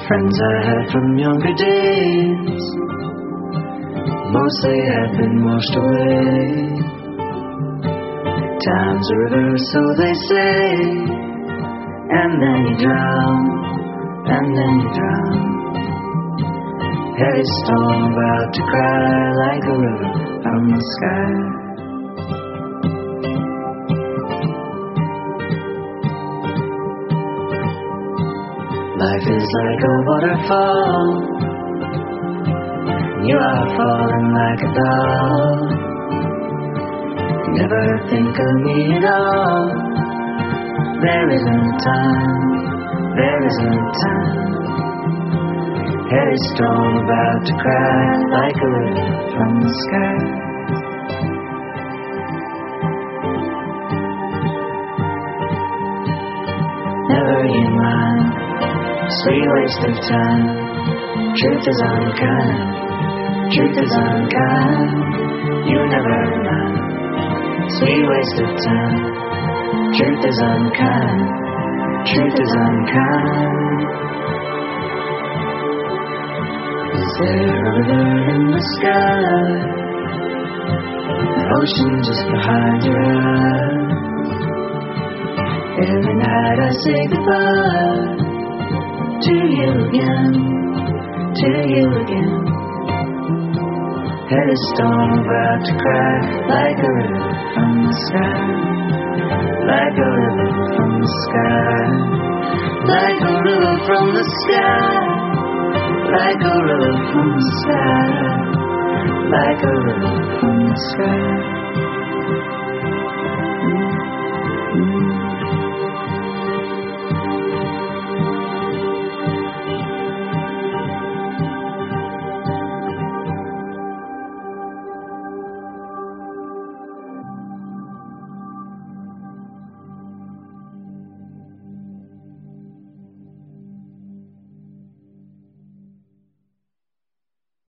Friends I had from younger days mostly have been washed away. Time's a river, so they say, and then you drown, and then you drown. Heavy storm about to cry like a river from the sky. Life is like a waterfall. You are falling like a doll. Never think of me at all. There isn't time, there isn't time. Heavy storm about to cry like a river from the sky. Never you mind, sweet waste of time. Truth is unkind, truth is unkind. You never mind, sweet waste of time. Truth is unkind, truth is unkind. Is there a river in the sky? An ocean just behind your eyes. Every night I say goodbye to you again, to you again. Heavy storm about to cry like a river from the sky, like a river from the sky, like a river from the sky, like a river from the sky, like a river from the sky.